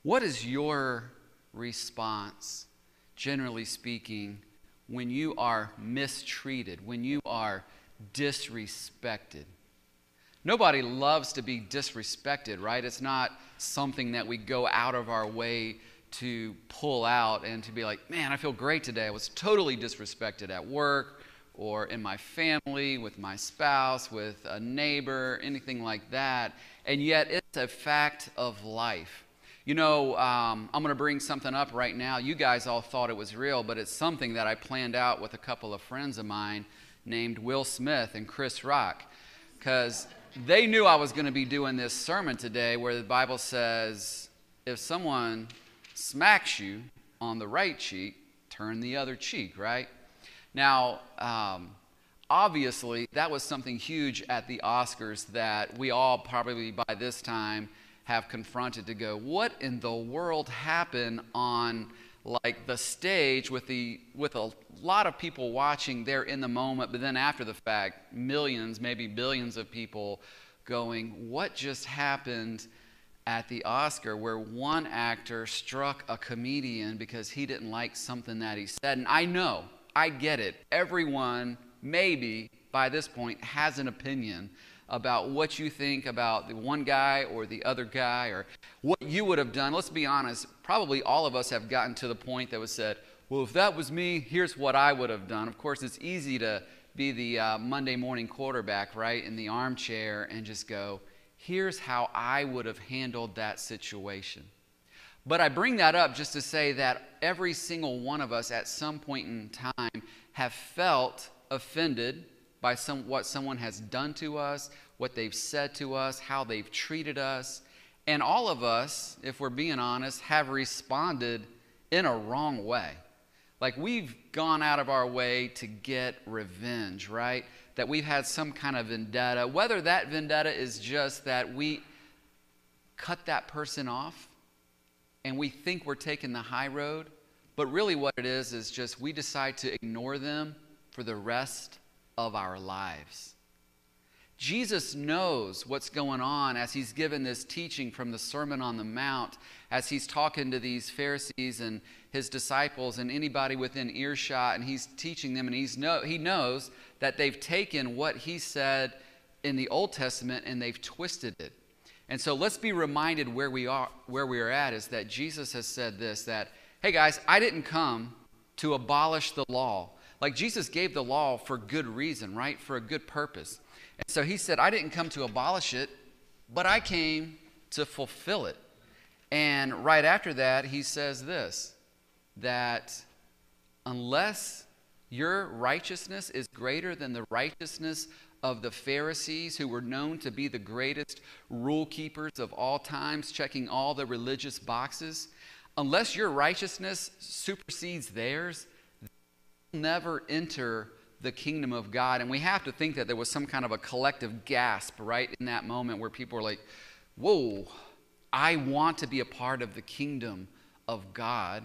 What is your response, generally speaking, when you are mistreated, when you are disrespected? Nobody loves to be disrespected, right? It's not something that we go out of our way to pull out and to be like, man, I feel great today. I was totally disrespected at work or in my family, with my spouse, with a neighbor, anything like that. And yet it's a fact of life. You know, I'm going to bring something up right now. You guys all thought it was real, but it's something that I planned out with a couple of friends of mine named Will Smith and Chris Rock, because they knew I was going to be doing this sermon today where the Bible says, if someone smacks you on the right cheek, turn the other cheek, right? Now, obviously, that was something huge at the Oscars that we all probably by this time have confronted to go, what in the world happened on like the stage with a lot of people watching there in the moment, but then after the fact, millions, maybe billions of people going, what just happened at the Oscar where one actor struck a comedian because he didn't like something that he said? And I know, I get it. Everyone, maybe by this point, has an opinion about what you think about the one guy or the other guy or what you would have done. Let's be honest, probably all of us have gotten to the point that was said, well, if that was me, here's what I would have done. Of course, it's easy to be the Monday morning quarterback, right, in the armchair and just go, here's how I would have handled that situation. But I bring that up just to say that every single one of us at some point in time have felt offended by what someone has done to us, what they've said to us, how they've treated us. And all of us, if we're being honest, have responded in a wrong way. Like we've gone out of our way to get revenge, right? That we've had some kind of vendetta, whether that vendetta is just that we cut that person off and we think we're taking the high road, but really what it is just we decide to ignore them for the rest of our lives. Jesus knows what's going on as he's given this teaching from the Sermon on the Mount, as he's talking to these Pharisees and his disciples and anybody within earshot, and he's teaching them, and he knows that they've taken what he said in the Old Testament and they've twisted it. And so let's be reminded where we are at is that Jesus has said this, that, hey guys, I didn't come to abolish the law. Like Jesus gave the law for good reason, right? For a good purpose. And so he said, I didn't come to abolish it, but I came to fulfill it. And right after that, he says this, that unless your righteousness is greater than the righteousness of the Pharisees, who were known to be the greatest rule keepers of all times, checking all the religious boxes, unless your righteousness supersedes theirs, never enter the kingdom of God. And we have to think that there was some kind of a collective gasp right in that moment where people were like, whoa, I want to be a part of the kingdom of God.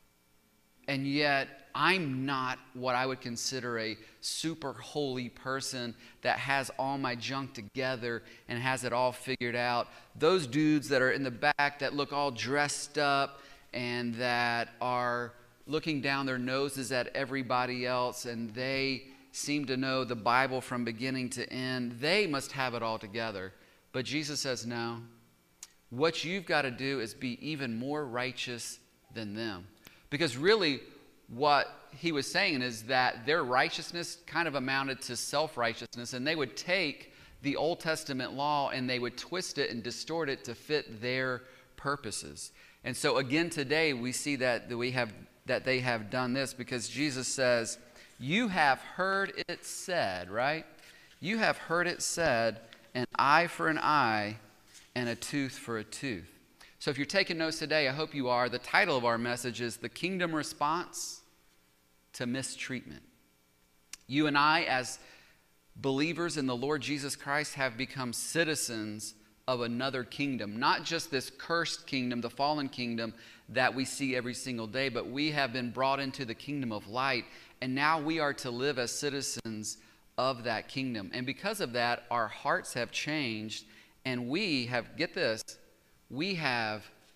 And yet I'm not what I would consider a super holy person that has all my junk together and has it all figured out. Those dudes that are in the back that look all dressed up and that are looking down their noses at everybody else, and they seem to know the Bible from beginning to end. They must have it all together. But Jesus says, no. What you've got to do is be even more righteous than them. Because really, what he was saying is that their righteousness kind of amounted to self-righteousness, and they would take the Old Testament law and they would twist it and distort it to fit their purposes. And so again today, we see that they have done this, because Jesus says, you have heard it said, right? You have heard it said, an eye for an eye and a tooth for a tooth. So if you're taking notes today, I hope you are. The title of our message is The Kingdom Response to Mistreatment. You and I, as believers in the Lord Jesus Christ, have become citizens of another kingdom, not just this cursed kingdom, the fallen kingdom that we see every single day, but we have been brought into the kingdom of light, and now we are to live as citizens of that kingdom. And because of that, our hearts have changed, and we have, get this, we have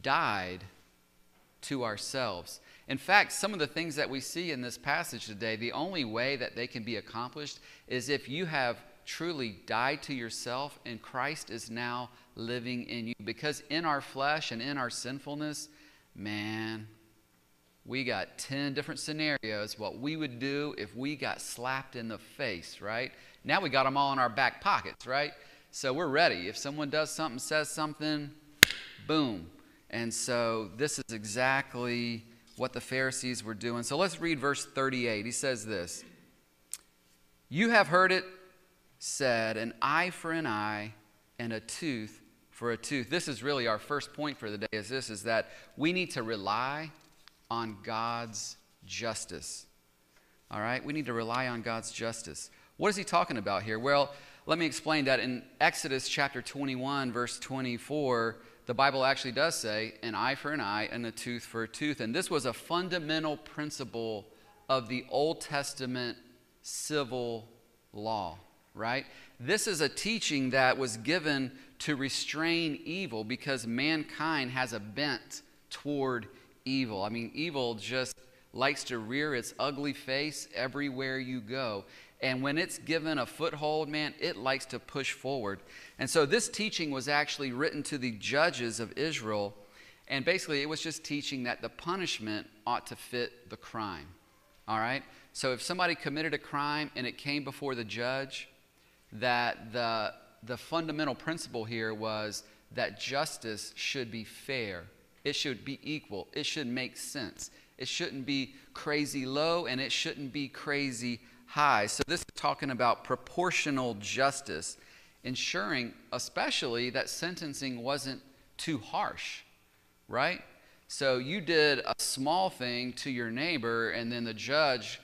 died to ourselves. In fact, some of the things that we see in this passage today, the only way that they can be accomplished is if you have truly died to yourself and Christ is now living in you. Because in our flesh and in our sinfulness, man, we got 10 different scenarios what we would do if we got slapped in the face, right? Now we got them all in our back pockets, right? So we're ready. If someone does something, says something, boom. And so this is exactly what the Pharisees were doing. So let's read verse 38. He says this, "You have heard it said, an eye for an eye and a tooth for a tooth." This is really our first point for the day, is that we need to rely on God's justice. All right? We need to rely on God's justice. What is he talking about here? Well, let me explain that in Exodus chapter 21, verse 24, the Bible actually does say an eye for an eye and a tooth for a tooth. And this was a fundamental principle of the Old Testament civil law, right? This is a teaching that was given to restrain evil because mankind has a bent toward evil. I mean, evil just likes to rear its ugly face everywhere you go. And when it's given a foothold, man, it likes to push forward. And so this teaching was actually written to the judges of Israel. And basically, it was just teaching that the punishment ought to fit the crime. All right? So if somebody committed a crime and it came before the judge, that the fundamental principle here was that justice should be fair. It should be equal. It should make sense. It shouldn't be crazy low and it shouldn't be crazy high. So this is talking about proportional justice, ensuring especially that sentencing wasn't too harsh, right? So you did a small thing to your neighbor and then the judge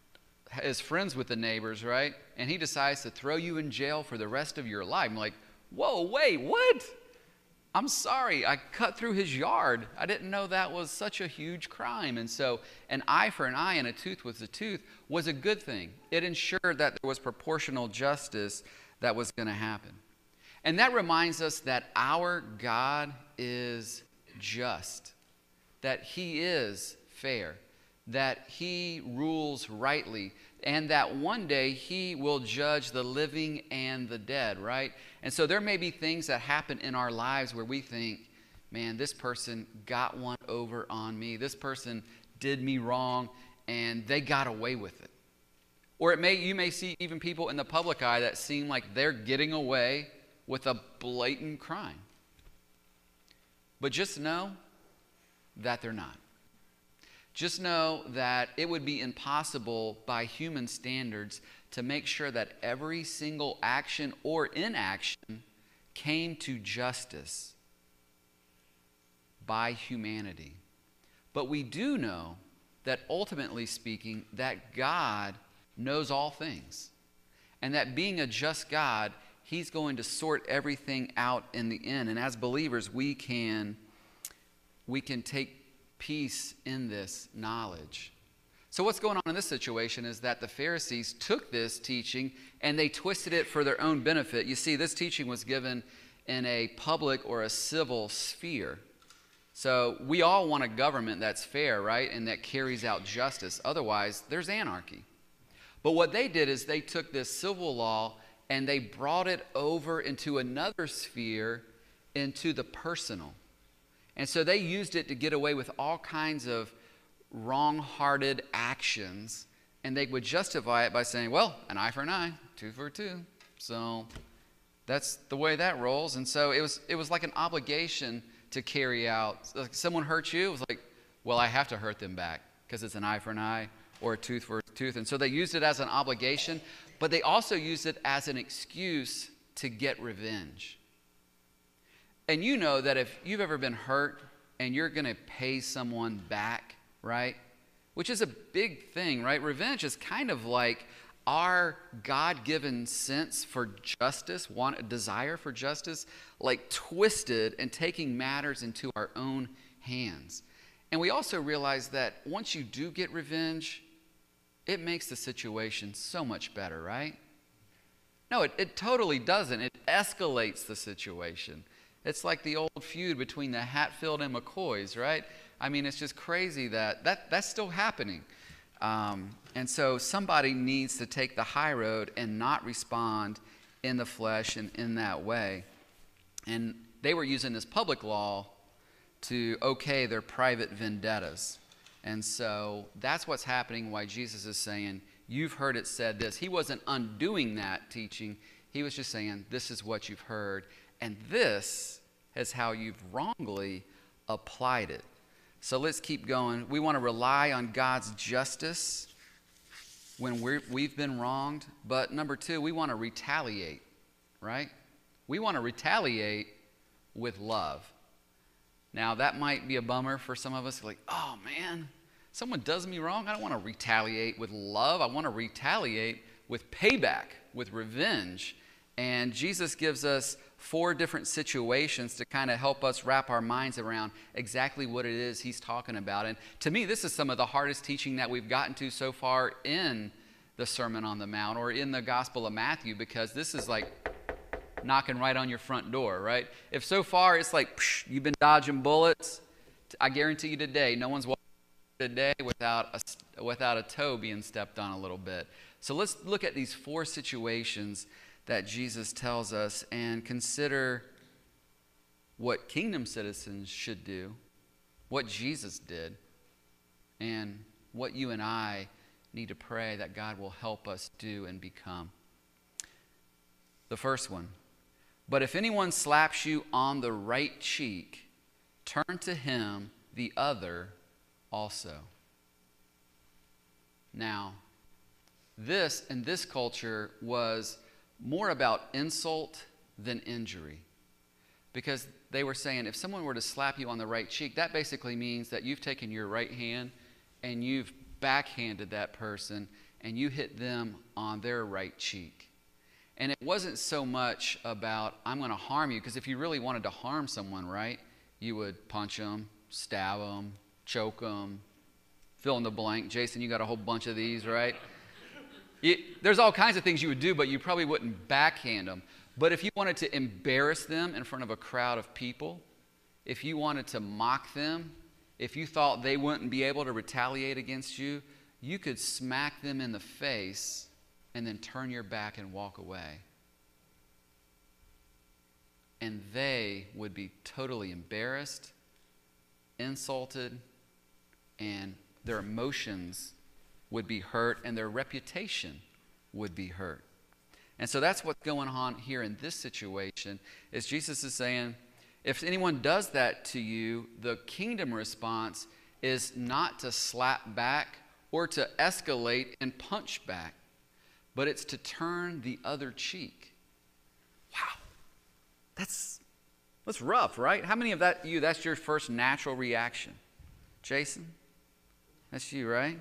is friends with the neighbors, right? And he decides to throw you in jail for the rest of your life. I'm like, whoa, wait, what? I'm sorry, I cut through his yard. I didn't know that was such a huge crime. And so an eye for an eye and a tooth with a tooth was a good thing. It ensured that there was proportional justice that was going to happen. And that reminds us that our God is just, that he is fair, that he rules rightly, and that one day he will judge the living and the dead, right? And so there may be things that happen in our lives where we think, man, this person got one over on me. This person did me wrong, and they got away with it. Or you may see even people in the public eye that seem like they're getting away with a blatant crime. But just know that they're not. Just know that it would be impossible by human standards to make sure that every single action or inaction came to justice by humanity. But we do know that ultimately speaking, that God knows all things. And that being a just God, he's going to sort everything out in the end. And as believers, we can take peace in this knowledge. So what's going on in this situation is that the Pharisees took this teaching and they twisted it for their own benefit. You see, this teaching was given in a public or a civil sphere. So we all want a government that's fair, right? And that carries out justice. Otherwise, there's anarchy. But what they did is they took this civil law and they brought it over into another sphere, into the personal. And so they used it to get away with all kinds of wrong-hearted actions, and they would justify it by saying, well, an eye for an eye, tooth for a tooth. So that's the way that rolls. And so it was like an obligation to carry out. Like someone hurt you, it was like, well, I have to hurt them back because it's an eye for an eye or a tooth for a tooth. And so they used it as an obligation, but they also used it as an excuse to get revenge. And you know that if you've ever been hurt and you're going to pay someone back, right? Which is a big thing, right? Revenge is kind of like our God-given sense for justice, a desire for justice, like twisted and taking matters into our own hands. And we also realize that once you do get revenge, it makes the situation so much better, right? No, it totally doesn't. It escalates the situation. It's like the old feud between the Hatfield and McCoys, right? I mean, it's just crazy that's still happening. And so somebody needs to take the high road and not respond in the flesh and in that way. And they were using this public law to okay their private vendettas. And so that's what's happening, why Jesus is saying, you've heard it said this. He wasn't undoing that teaching. He was just saying, this is what you've heard. And this is how you've wrongly applied it. So let's keep going. We want to rely on God's justice when we've been wronged. But number two, we want to retaliate, right? We want to retaliate with love. Now, that might be a bummer for some of us. Like, oh, man, someone does me wrong. I don't want to retaliate with love. I want to retaliate with payback, with revenge. And Jesus gives us 4 different situations to kind of help us wrap our minds around exactly what it is he's talking about. And to me, this is some of the hardest teaching that we've gotten to so far in the Sermon on the Mount or in the Gospel of Matthew, because this is like knocking right on your front door, right? If so far it's like you've been dodging bullets, I guarantee you today, no one's walking today without a toe being stepped on a little bit. So let's look at these 4 situations that Jesus tells us and consider what kingdom citizens should do, what Jesus did, and what you and I need to pray that God will help us do and become. The first one, but if anyone slaps you on the right cheek, turn to him the other also. Now, this in this culture was more about insult than injury. Because they were saying if someone were to slap you on the right cheek, that basically means that you've taken your right hand and you've backhanded that person and you hit them on their right cheek. And it wasn't so much about, I'm going to harm you, because if you really wanted to harm someone, right, you would punch them, stab them, choke them, fill in the blank. Jason, you got a whole bunch of these, right? There's all kinds of things you would do, but you probably wouldn't backhand them. But if you wanted to embarrass them in front of a crowd of people, if you wanted to mock them, if you thought they wouldn't be able to retaliate against you, you could smack them in the face and then turn your back and walk away. And they would be totally embarrassed, insulted, and their emotions would be hurt, and their reputation would be hurt. And so that's what's going on here in this situation, is Jesus is saying, if anyone does that to you, the kingdom response is not to slap back or to escalate and punch back, but it's to turn the other cheek. Wow. That's rough, right? How many of that's your first natural reaction? Jason? That's you, right?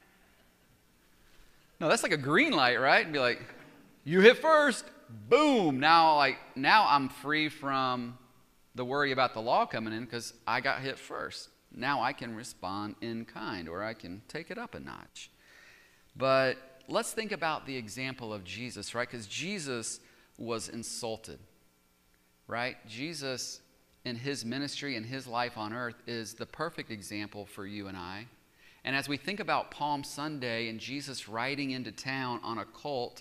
No, that's like a green light, right? And be like, you hit first, boom. Now I'm free from the worry about the law coming in because I got hit first. Now I can respond in kind, or I can take it up a notch. But let's think about the example of Jesus, right? Because Jesus was insulted, right? Jesus, in his ministry and his life on earth, is the perfect example for you and I. And as we think about Palm Sunday and Jesus riding into town on a colt,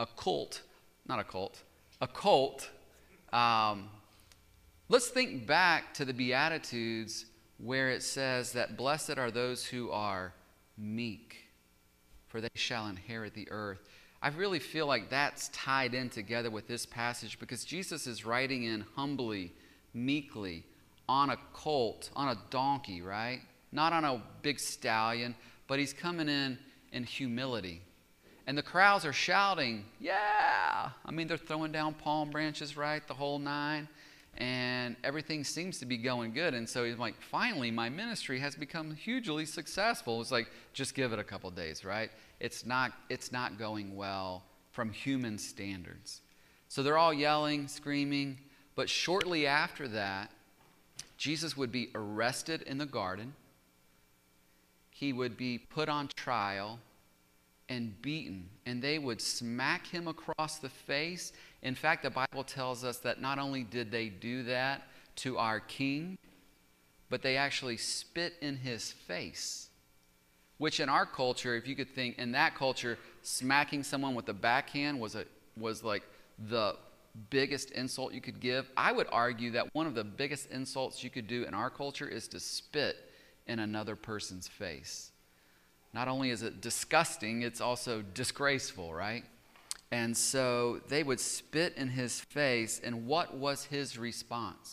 let's think back to the Beatitudes where it says that blessed are those who are meek, for they shall inherit the earth. I really feel like that's tied in together with this passage because Jesus is riding in humbly, meekly, on a colt, on a donkey, right? Not on a big stallion, but he's coming in humility. And the crowds are shouting, yeah! I mean, they're throwing down palm branches, right? The whole nine. And everything seems to be going good. And so he's like, finally, my ministry has become hugely successful. It's like, just give it a couple days, right? It's not going well from human standards. So they're all yelling, screaming. But shortly after that, Jesus would be arrested in the garden. He would be put on trial and beaten, and they would smack him across the face In fact, the Bible tells us that not only did they do that to our king, but they actually spit in his face. Which in our culture, if you could think, in that culture, smacking someone with a backhand was like the biggest insult you could give. I would argue that one of the biggest insults you could do in our culture is to spit in another person's face. Not only is it disgusting, it's also disgraceful, right? And so they would spit in his face, and what was his response?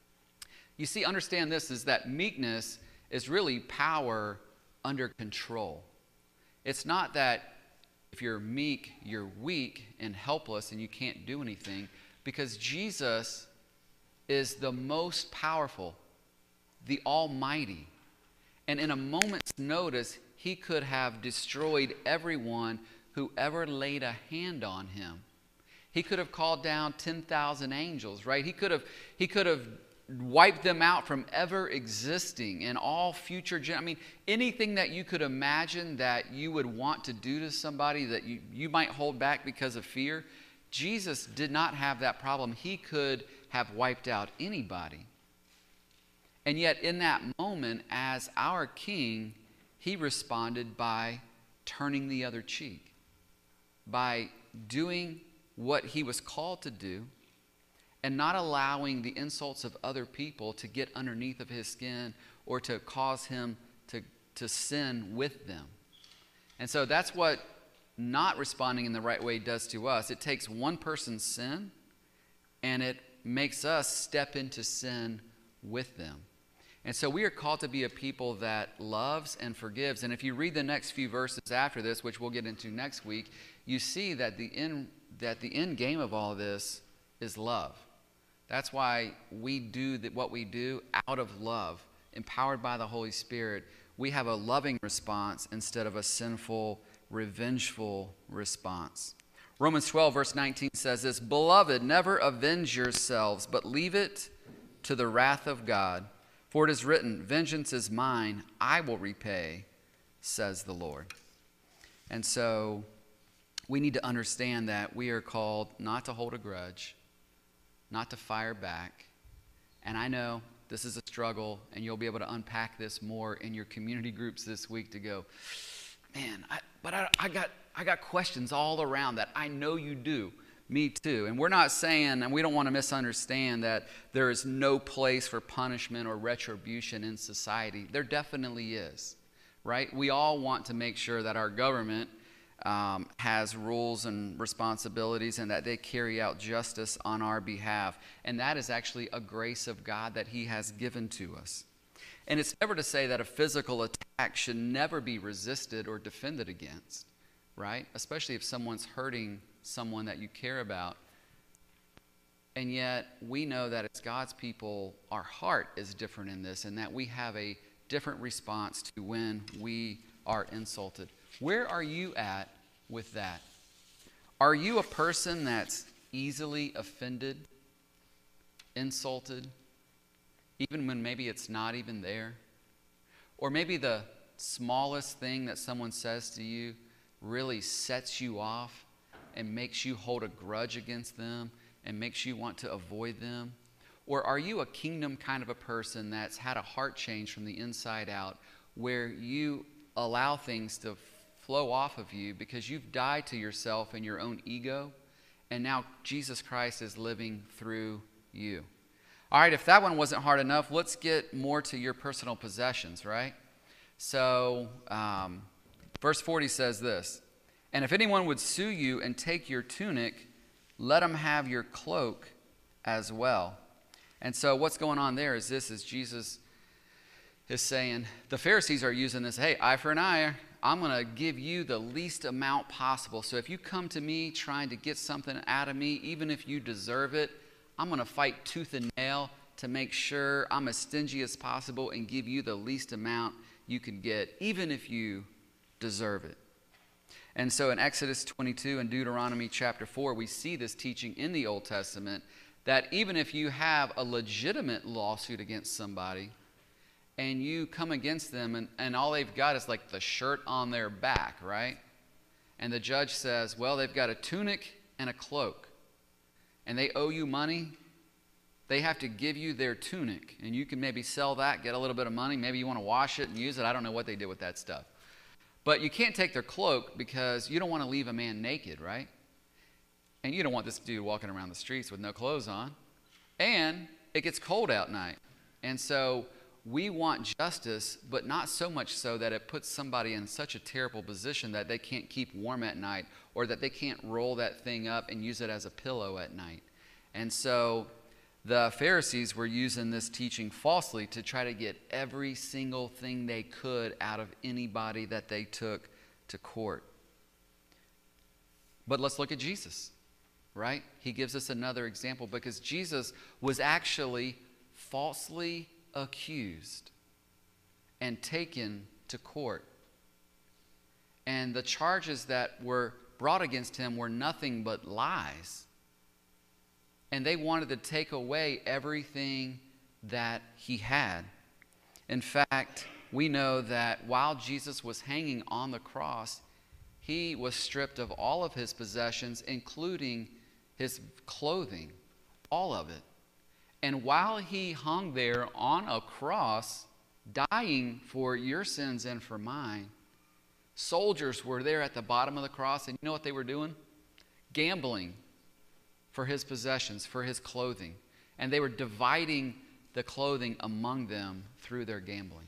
You see, understand this, is that meekness is really power under control. It's not that if you're meek, you're weak and helpless and you can't do anything, because Jesus is the most powerful, the Almighty. And in a moment's notice, he could have destroyed everyone who ever laid a hand on him. He could have called down 10,000 angels, right? He could have wiped them out from ever existing in all future anything that you could imagine that you would want to do to somebody that you might hold back because of fear. Jesus did not have that problem. He could have wiped out anybody. And yet in that moment, as our king, he responded by turning the other cheek, by doing what he was called to do, and not allowing the insults of other people to get underneath of his skin or to cause him to sin with them. And so that's what not responding in the right way does to us. It takes one person's sin and it makes us step into sin with them. And so we are called to be a people that loves and forgives. And if you read the next few verses after this, which we'll get into next week, you see that the end game of all of this is love. That's why we do what we do out of love, empowered by the Holy Spirit. We have a loving response instead of a sinful, revengeful response. Romans 12, verse 19 says this, "Beloved, never avenge yourselves, but leave it to the wrath of God. For it is written, 'Vengeance is mine, I will repay,' says the Lord." And so we need to understand that we are called not to hold a grudge, not to fire back. And I know this is a struggle, and you'll be able to unpack this more in your community groups this week to go, man, I got questions all around that. I know you do. Me too. And we're not saying, and we don't want to misunderstand that there is no place for punishment or retribution in society. There definitely is, right? We all want to make sure that our government has rules and responsibilities and that they carry out justice on our behalf. And that is actually a grace of God that he has given to us. And it's never to say that a physical attack should never be resisted or defended against, right? Especially if someone's hurting someone that you care about. And yet we know that as God's people, our heart is different in this, and that we have a different response to when we are insulted. Where are you at with that? Are you a person that's easily offended, insulted, even when maybe it's not even there? Or maybe the smallest thing that someone says to you really sets you off and makes you hold a grudge against them and makes you want to avoid them? Or are you a kingdom kind of a person that's had a heart change from the inside out, where you allow things to flow off of you because you've died to yourself and your own ego, and now Jesus Christ is living through you? All right, if that one wasn't hard enough, let's get more to your personal possessions, right? So verse 40 says this, "And if anyone would sue you and take your tunic, let him have your cloak as well." And so what's going on there is Jesus is saying, the Pharisees are using this, hey, eye for an eye. I'm going to give you the least amount possible. So if you come to me trying to get something out of me, even if you deserve it, I'm going to fight tooth and nail to make sure I'm as stingy as possible and give you the least amount you can get, even if you deserve it. And so in Exodus 22 and Deuteronomy chapter 4, we see this teaching in the Old Testament that even if you have a legitimate lawsuit against somebody and you come against them and all they've got is like the shirt on their back, right? And the judge says, well, they've got a tunic and a cloak. and they owe you money, they have to give you their tunic, and you can maybe sell that, get a little bit of money. Maybe you want to wash it and use it. I don't know what they did with that stuff. But you can't take their cloak because you don't want to leave a man naked, right? And you don't want this dude walking around the streets with no clothes on. And it gets cold out at night. And so we want justice, but not so much so that it puts somebody in such a terrible position that they can't keep warm at night, or that they can't roll that thing up and use it as a pillow at night. And so the Pharisees were using this teaching falsely to try to get every single thing they could out of anybody that they took to court. But let's look at Jesus, right? He gives us another example, because Jesus was actually falsely accused and taken to court. And the charges that were brought against him were nothing but lies. And they wanted to take away everything that he had. In fact, we know that while Jesus was hanging on the cross, he was stripped of all of his possessions, including his clothing, all of it. And while he hung there on a cross, dying for your sins and for mine, soldiers were there at the bottom of the cross, and you know what they were doing? Gambling for his possessions, for his clothing. And they were dividing the clothing among them through their gambling.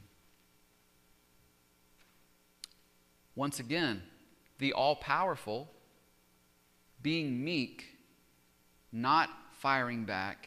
Once again, the all-powerful, being meek, not firing back,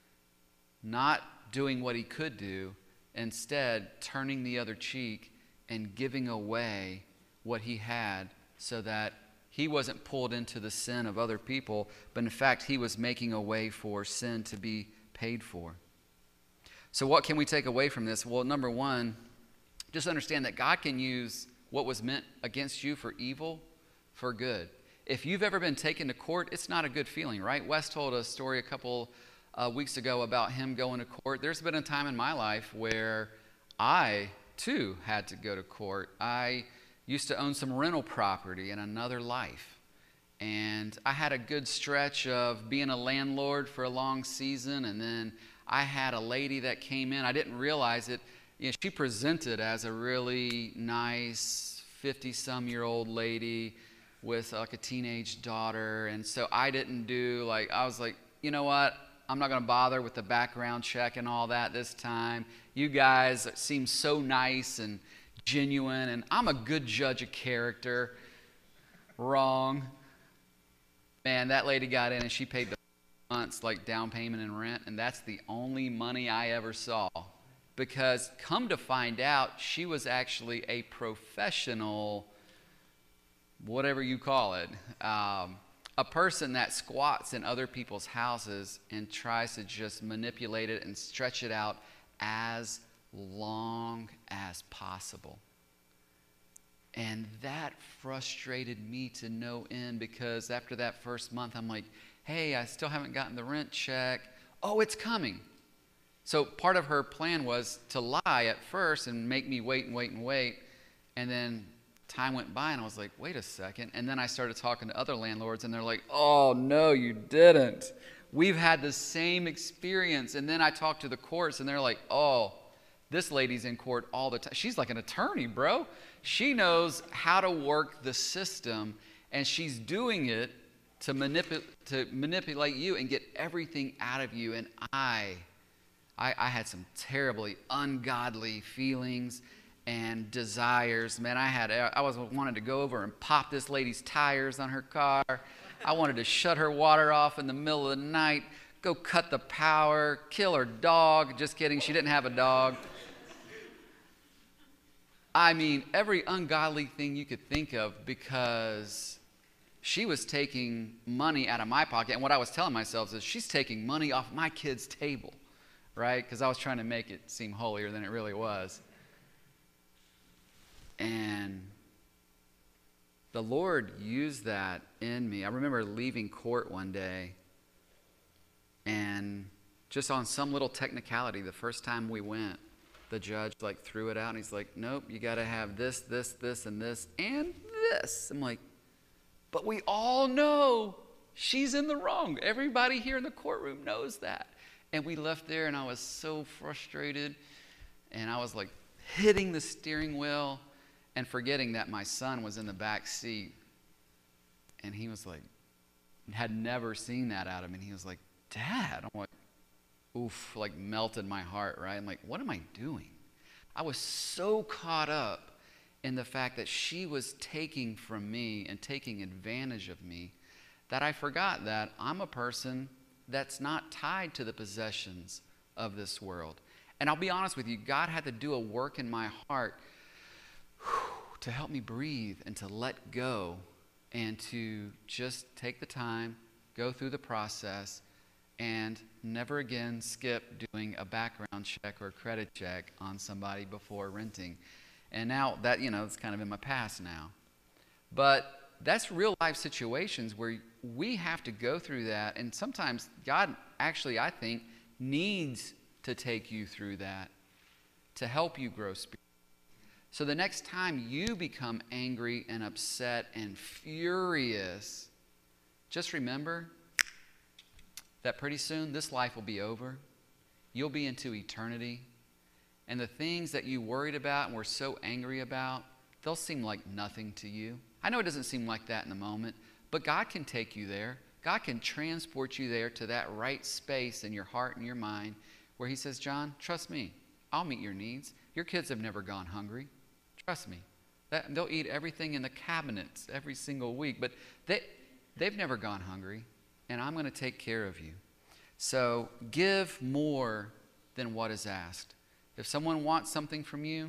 not doing what he could do, instead turning the other cheek and giving away what he had, so that he wasn't pulled into the sin of other people, but in fact, he was making a way for sin to be paid for. So what can we take away from this? Well, number one, just understand that God can use what was meant against you for evil for good. If you've ever been taken to court, it's not a good feeling, right? Wes told a story a couple weeks ago about him going to court. There's been a time in my life where I, too, had to go to court. I used to own some rental property in another life. And I had a good stretch of being a landlord for a long season. And then I had a lady that came in. I didn't realize it. You know, she presented as a really nice 50-some-year-old lady with like a teenage daughter. And so I didn't do I was like, you know what? I'm not going to bother with the background check and all that this time. You guys seem so nice and genuine, and I'm a good judge of character. Wrong. Man, that lady got in and she paid the months down payment and rent, and that's the only money I ever saw. Because come to find out, she was actually a professional, whatever you call it, a person that squats in other people's houses and tries to just manipulate it and stretch it out as long as possible. And that frustrated me to no end, because after that first month, I'm like, hey, I still haven't gotten the rent check. Oh, it's coming. So part of her plan was to lie at first and make me wait and wait and wait. And then time went by and I was like, wait a second. And then I started talking to other landlords and they're like, oh, no, you didn't. We've had the same experience. And then I talked to the courts and they're like, oh, this lady's in court all the time. She's like an attorney, bro. She knows how to work the system, and she's doing it to manipulate you and get everything out of you. And I had some terribly ungodly feelings and desires. Man, I wanted to go over and pop this lady's tires on her car. I wanted to shut her water off in the middle of the night, go cut the power, kill her dog. Just kidding, she didn't have a dog. I mean, every ungodly thing you could think of, because she was taking money out of my pocket. And what I was telling myself is, she's taking money off my kid's table, right? Because I was trying to make it seem holier than it really was. And the Lord used that in me. I remember leaving court one day, and just on some little technicality, the first time we went, the judge threw it out, and he's like, nope, you got to have this, this, this, and this, and this. I'm like, but we all know She's in the wrong. Everybody here in the courtroom knows that. And we left there, and I was so frustrated. And I was like hitting the steering wheel and forgetting that my son was in the back seat. And he was like, had never seen that out of me. And he was like, Dad. I'm like, oof, like melted my heart, right? I'm like, what am I doing? I was so caught up in the fact that she was taking from me and taking advantage of me that I forgot that I'm a person that's not tied to the possessions of this world. And I'll be honest with you, God had to do a work in my heart to help me breathe and to let go and to just take the time, go through the process, and never again skip doing a background check or a credit check on somebody before renting. And now that, it's kind of in my past now. But that's real life situations where we have to go through that. And sometimes God actually, I think, needs to take you through that to help you grow spiritually. So the next time you become angry and upset and furious, just remember that pretty soon this life will be over. You'll be into eternity. And the things that you worried about and were so angry about, they'll seem like nothing to you. I know it doesn't seem like that in the moment, but God can take you there. God can transport you there to that right space in your heart and your mind where he says, John, trust me. I'll meet your needs. Your kids have never gone hungry. Trust me. They'll eat everything in the cabinets every single week, but they've never gone hungry, and I'm going to take care of you. So give more than what is asked. If someone wants something from you,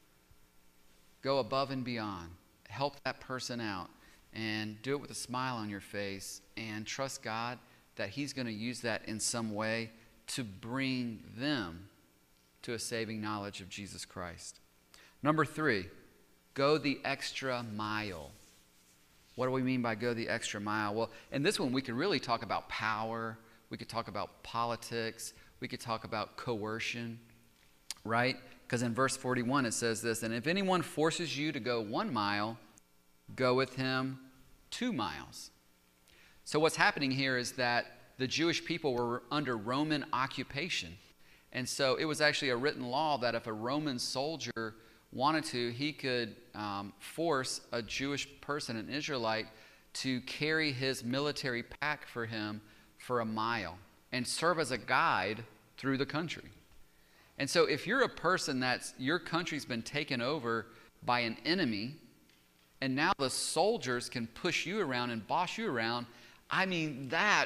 go above and beyond. Help that person out and do it with a smile on your face and trust God that he's going to use that in some way to bring them to a saving knowledge of Jesus Christ. Number 3, go the extra mile. What do we mean by go the extra mile? Well, in this one, we could really talk about power. We could talk about politics. We could talk about coercion, right? Because in verse 41, it says this, and if anyone forces you to go 1 mile, go with him 2 miles. So what's happening here is that the Jewish people were under Roman occupation. And so it was actually a written law that if a Roman soldier wanted to, he could force a Jewish person, an Israelite, to carry his military pack for him for 1 mile and serve as a guide through the country. And so if you're a person that's, your country's been taken over by an enemy, and now the soldiers can push you around and boss you around, that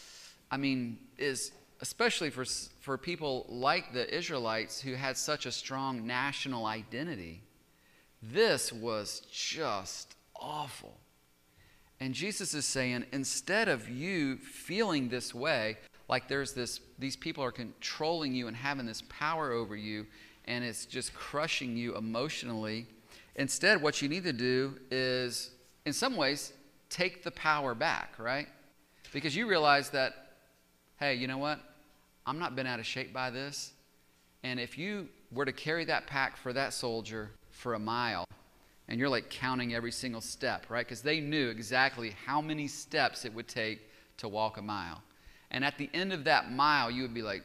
is, especially for people like the Israelites who had such a strong national identity, this was just awful. And Jesus is saying, instead of you feeling this way, like these people are controlling you and having this power over you, and it's just crushing you emotionally, instead what you need to do is, in some ways, take the power back, right? Because you realize that, hey, you know what? I'm not been out of shape by this. And if you were to carry that pack for that soldier for 1 mile, and you're like counting every single step, right? Because they knew exactly how many steps it would take to walk 1 mile. And at the end of that mile, you would be like,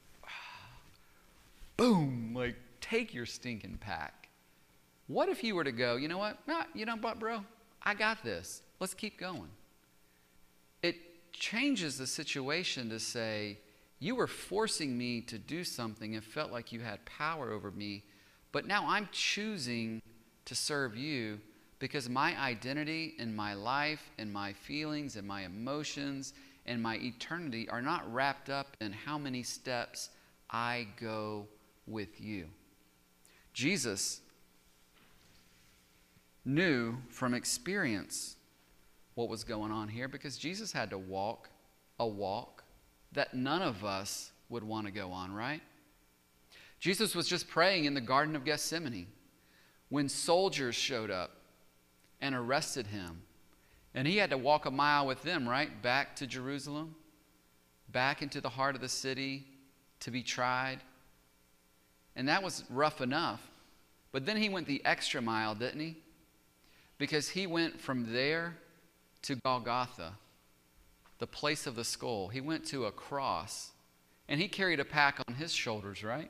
boom, like take your stinking pack. What if you were to go, you know what? Nah, you know what, bro? I got this. Let's keep going. It changes the situation to say, you were forcing me to do something and felt like you had power over me, but now I'm choosing to serve you because my identity and my life and my feelings and my emotions and my eternity are not wrapped up in how many steps I go with you. Jesus knew from experience what was going on here because Jesus had to walk a walk that none of us would want to go on, right? Jesus was just praying in the Garden of Gethsemane when soldiers showed up and arrested him. And he had to walk 1 mile with them, right? Back to Jerusalem, back into the heart of the city to be tried. And that was rough enough. But then he went the extra mile, didn't he? Because he went from there to Golgotha, the place of the skull. He went to a cross, and he carried a pack on his shoulders, right?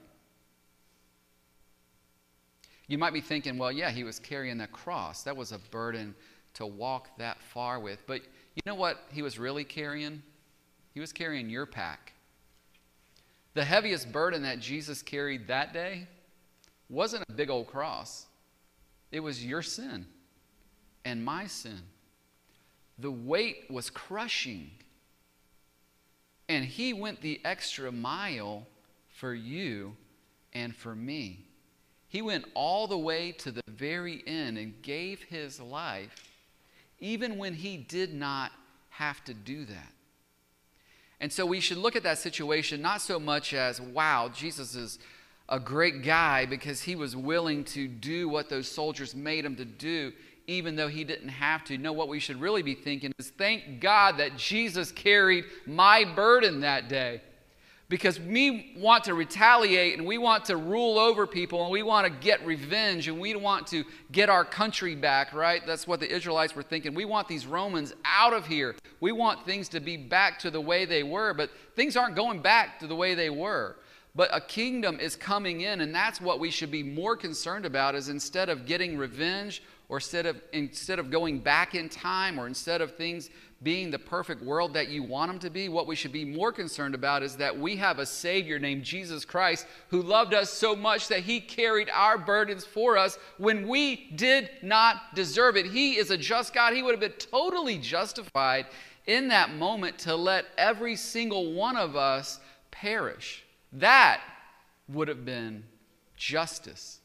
You might be thinking, well, yeah, he was carrying that cross. That was a burden to walk that far with. But you know what he was really carrying? He was carrying your pack. The heaviest burden that Jesus carried that day wasn't a big old cross. It was your sin and my sin. The weight was crushing. And he went the extra mile for you and for me. He went all the way to the very end and gave his life, even when he did not have to do that. And so we should look at that situation not so much as, wow, Jesus is a great guy because he was willing to do what those soldiers made him to do, even though he didn't have to. No, what we should really be thinking is, thank God that Jesus carried my burden that day. Because we want to retaliate, and we want to rule over people, and we want to get revenge, and we want to get our country back, right? That's what the Israelites were thinking. We want these Romans out of here. We want things to be back to the way they were, but things aren't going back to the way they were. But a kingdom is coming in, and that's what we should be more concerned about, is instead of getting revenge, or instead of going back in time, or instead of things being the perfect world that you want them to be, what we should be more concerned about is that we have a Savior named Jesus Christ who loved us so much that he carried our burdens for us when we did not deserve it. He is a just God. He would have been totally justified in that moment to let every single one of us perish. That would have been justice.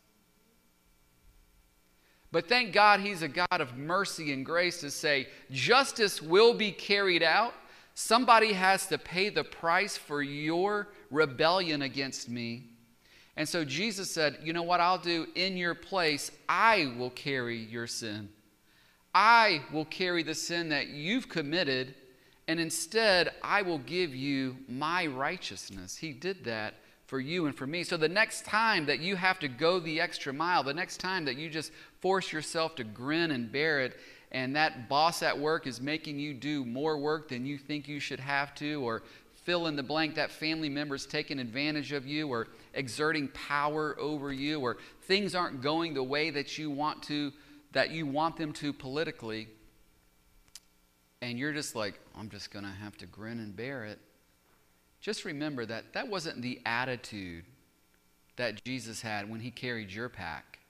But thank God he's a God of mercy and grace to say, justice will be carried out. Somebody has to pay the price for your rebellion against me. And so Jesus said, you know what I'll do? In your place, I will carry your sin. I will carry the sin that you've committed, and instead I will give you my righteousness. He did that for you and for me. So the next time that you have to go the extra mile, the next time that you just force yourself to grin and bear it, and that boss at work is making you do more work than you think you should have to, or fill in the blank, that family member's taking advantage of you or exerting power over you, or things aren't going the way that you want them to politically, and you're just like, I'm just going to have to grin and bear it. Just remember that that wasn't the attitude that Jesus had when he carried your pack.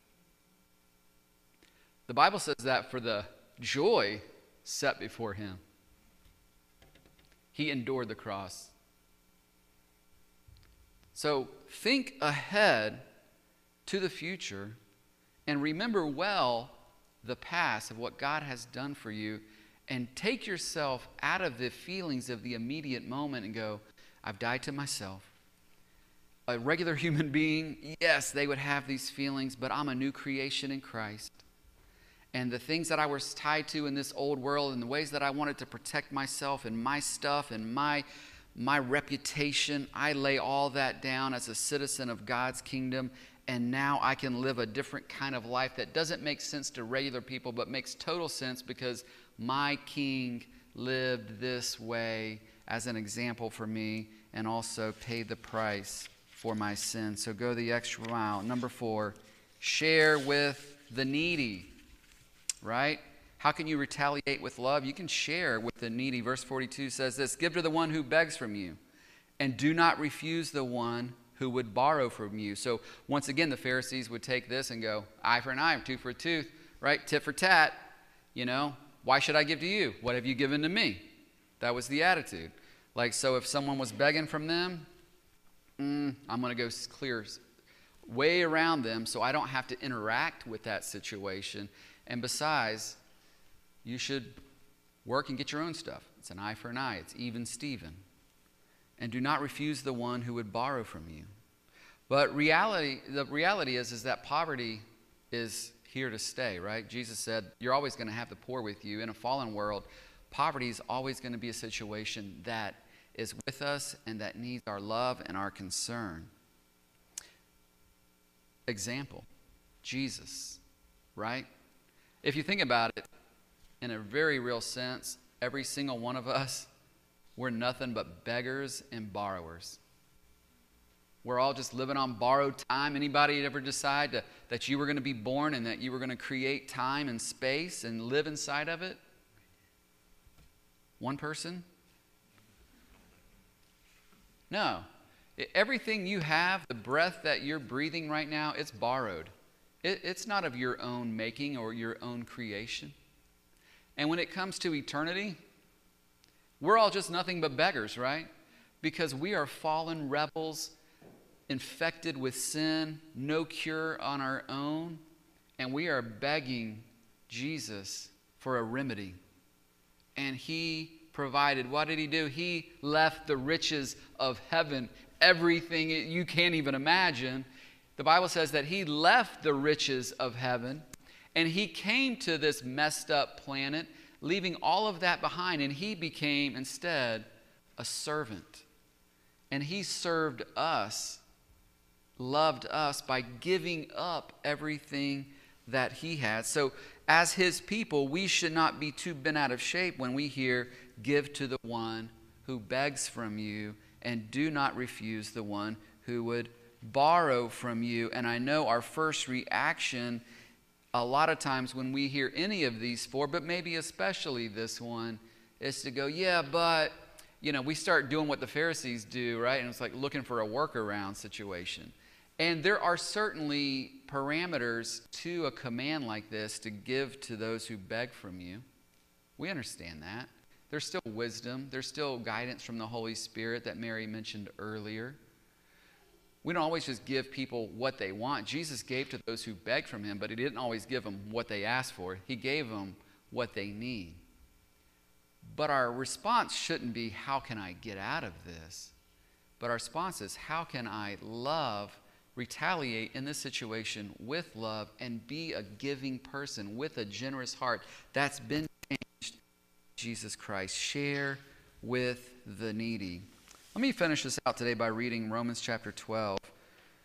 The Bible says that for the joy set before him, he endured the cross. So think ahead to the future and remember well the past of what God has done for you, and take yourself out of the feelings of the immediate moment and go, I've died to myself. A regular human being, yes, they would have these feelings, but I'm a new creation in Christ. And the things that I was tied to in this old world, and the ways that I wanted to protect myself and my stuff and my reputation, I lay all that down as a citizen of God's kingdom. And now I can live a different kind of life that doesn't make sense to regular people, but makes total sense because my King lived this way as an example for me, and also paid the price for my sin. So go the extra mile. Number 4, share with the needy, right? How can you retaliate with love? You can share with the needy. Verse 42 says this, give to the one who begs from you, and do not refuse the one who would borrow from you. So once again, the Pharisees would take this and go, eye for an eye, tooth for a tooth, right? Tit for tat, why should I give to you? What have you given to me? That was the attitude. Like, so if someone was begging from them, I'm going to go clear way around them so I don't have to interact with that situation. And besides, you should work and get your own stuff. It's an eye for an eye. It's even Steven. And do not refuse the one who would borrow from you. But the reality is that poverty is here to stay, right? Jesus said, you're always going to have the poor with you. In a fallen world, poverty is always going to be a situation that is with us and that needs our love and our concern. Example, Jesus, right? If you think about it, in a very real sense, every single one of us we're nothing but beggars and borrowers. We're all just living on borrowed time. Anybody ever decide that you were going to be born and that you were going to create time and space and live inside of it? One person? No. Everything you have, the breath that you're breathing right now, it's borrowed. It's not of your own making or your own creation. And when it comes to eternity, we're all just nothing but beggars, right? Because we are fallen rebels, infected with sin, no cure on our own, and we are begging Jesus for a remedy. And he provided. What did he do? He left the riches of heaven, everything you can't even imagine. The Bible says that he left the riches of heaven and he came to this messed up planet, leaving all of that behind, and he became instead a servant. And he served us, loved us by giving up everything that he had. So as his people, we should not be too bent out of shape when we hear, give to the one who begs from you, and do not refuse the one who would borrow from you. And I know our first reaction a lot of times when we hear any of these four, but maybe especially this one, is to go, yeah, but, we start doing what the Pharisees do, right? And it's like looking for a workaround situation. And there are certainly parameters to a command like this to give to those who beg from you. We understand that. There's still wisdom. There's still guidance from the Holy Spirit that Mary mentioned earlier. We don't always just give people what they want. Jesus gave to those who begged from him, but he didn't always give them what they asked for. He gave them what they need. But our response shouldn't be, how can I get out of this? But our response is, how can I retaliate in this situation with love and be a giving person with a generous heart that's been changed by Jesus Christ. Share with the needy. Let me finish this out today by reading Romans chapter 12. It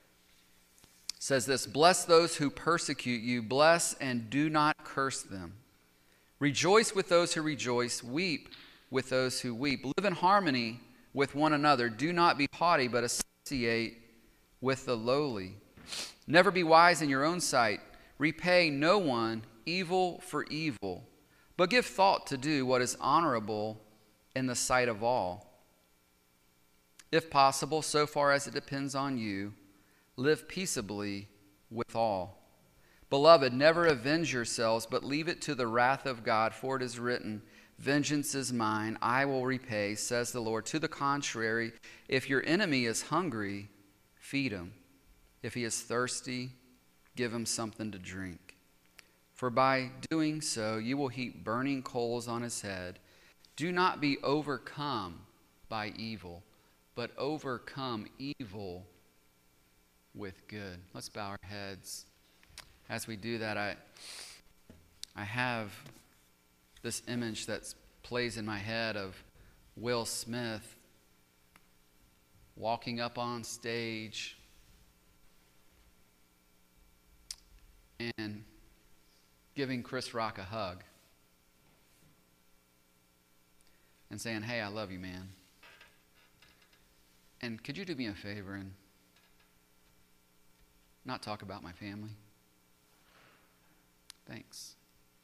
says this, bless those who persecute you, bless and do not curse them. Rejoice with those who rejoice, weep with those who weep. Live in harmony with one another. Do not be haughty, but associate with the lowly. Never be wise in your own sight. Repay no one evil for evil, but give thought to do what is honorable in the sight of all. If possible, so far as it depends on you, live peaceably with all. Beloved, never avenge yourselves, but leave it to the wrath of God, for it is written, vengeance is mine, I will repay, says the Lord. To the contrary, if your enemy is hungry, feed him. If he is thirsty, give him something to drink. For by doing so, you will heap burning coals on his head. Do not be overcome by evil, but overcome evil with good. Let's bow our heads. As we do that, I have this image that plays in my head of Will Smith walking up on stage and giving Chris Rock a hug and saying, hey, I love you, man. And could you do me a favor and not talk about my family? Thanks.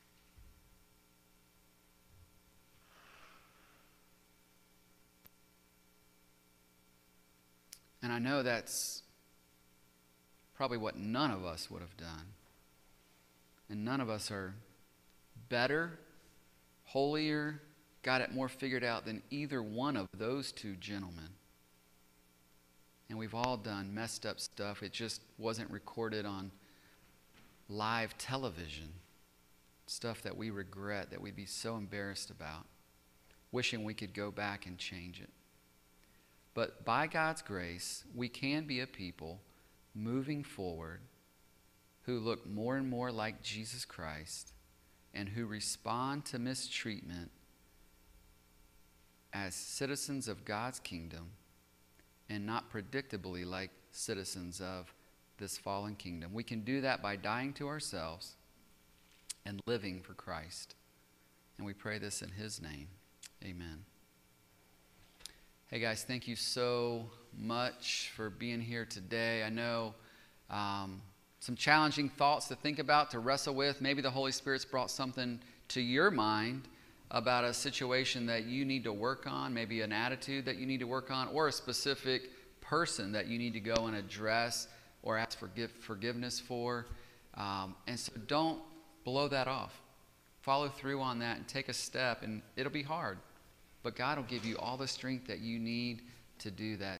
And I know that's probably what none of us would have done. And none of us are better, holier, got it more figured out than either one of those two gentlemen. And we've all done messed up stuff. It just wasn't recorded on live television. Stuff that we regret, that we'd be so embarrassed about, wishing we could go back and change it. But by God's grace, we can be a people moving forward who look more and more like Jesus Christ and who respond to mistreatment as citizens of God's kingdom and not predictably like citizens of this fallen kingdom. We can do that by dying to ourselves and living for Christ. And we pray this in his name. Amen. Hey guys, thank you so much for being here today. I know some challenging thoughts to think about, to wrestle with. Maybe the Holy Spirit's brought something to your mind about a situation that you need to work on, maybe an attitude that you need to work on, or a specific person that you need to go and address or ask forgiveness for. And so don't blow that off. Follow through on that and take a step, and it'll be hard. But God will give you all the strength that you need to do that.